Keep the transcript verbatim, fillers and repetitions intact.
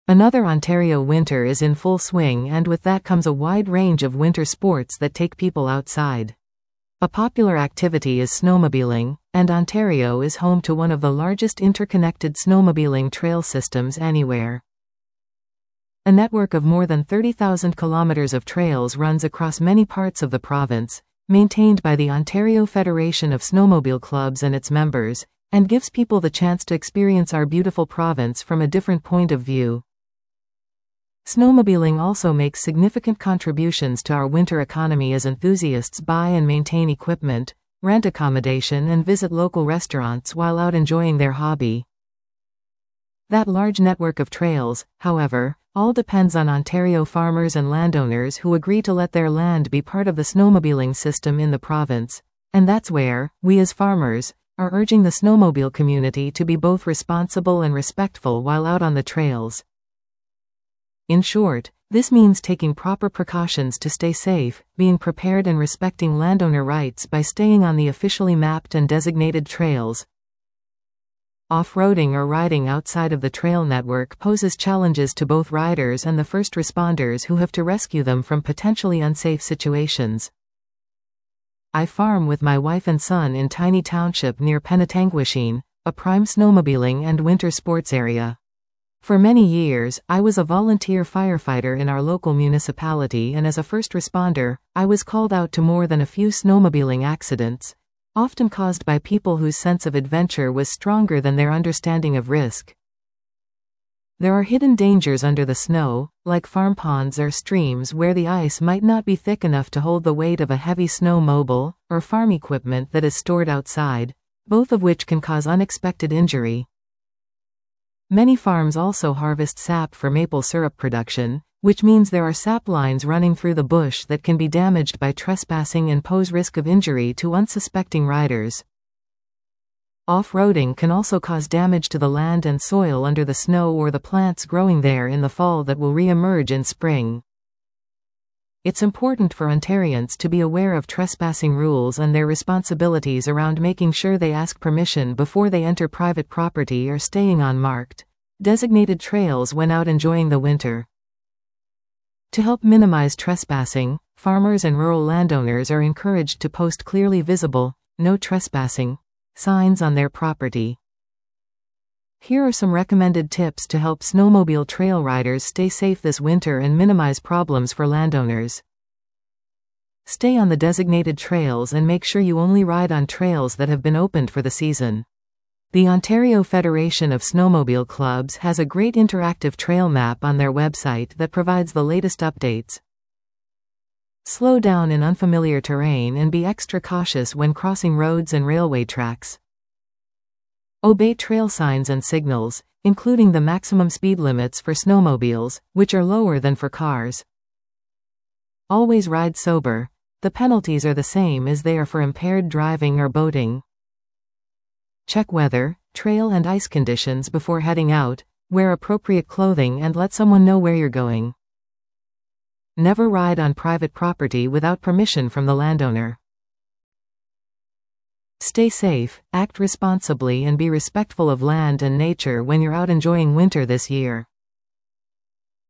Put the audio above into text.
Another Ontario winter is in full swing, and with that comes a wide range of winter sports that take people outside. A popular activity is snowmobiling, and Ontario is home to one of the largest interconnected snowmobiling trail systems anywhere. A network of more than thirty thousand kilometers of trails runs across many parts of the province, maintained by the Ontario Federation of Snowmobile Clubs and its members, and gives people the chance to experience our beautiful province from a different point of view. Snowmobiling also makes significant contributions to our winter economy as enthusiasts buy and maintain equipment, rent accommodation, and visit local restaurants while out enjoying their hobby. That large network of trails, however, all depends on Ontario farmers and landowners who agree to let their land be part of the snowmobiling system in the province, and that's where, we as farmers, are urging the snowmobile community to be both responsible and respectful while out on the trails. In short, this means taking proper precautions to stay safe, being prepared and respecting landowner rights by staying on the officially mapped and designated trails. Off-roading or riding outside of the trail network poses challenges to both riders and the first responders who have to rescue them from potentially unsafe situations. I farm with my wife and son in Tiny Township near Penetanguishene, a prime snowmobiling and winter sports area. For many years, I was a volunteer firefighter in our local municipality, and as a first responder, I was called out to more than a few snowmobiling accidents, often caused by people whose sense of adventure was stronger than their understanding of risk. There are hidden dangers under the snow, like farm ponds or streams where the ice might not be thick enough to hold the weight of a heavy snowmobile, or farm equipment that is stored outside, both of which can cause unexpected injury. Many farms also harvest sap for maple syrup production, which means there are sap lines running through the bush that can be damaged by trespassing and pose risk of injury to unsuspecting riders. Off-roading can also cause damage to the land and soil under the snow or the plants growing there in the fall that will re-emerge in spring. It's important for Ontarians to be aware of trespassing rules and their responsibilities around making sure they ask permission before they enter private property or staying on marked, designated trails when out enjoying the winter. To help minimize trespassing, farmers and rural landowners are encouraged to post clearly visible, "No trespassing" signs on their property. Here are some recommended tips to help snowmobile trail riders stay safe this winter and minimize problems for landowners. Stay on the designated trails and make sure you only ride on trails that have been opened for the season. The Ontario Federation of Snowmobile Clubs has a great interactive trail map on their website that provides the latest updates. Slow down in unfamiliar terrain and be extra cautious when crossing roads and railway tracks. Obey trail signs and signals, including the maximum speed limits for snowmobiles, which are lower than for cars. Always ride sober. The penalties are the same as they are for impaired driving or boating. Check weather, trail and ice conditions before heading out, wear appropriate clothing and let someone know where you're going. Never ride on private property without permission from the landowner. Stay safe, act responsibly and be respectful of land and nature when you're out enjoying winter this year.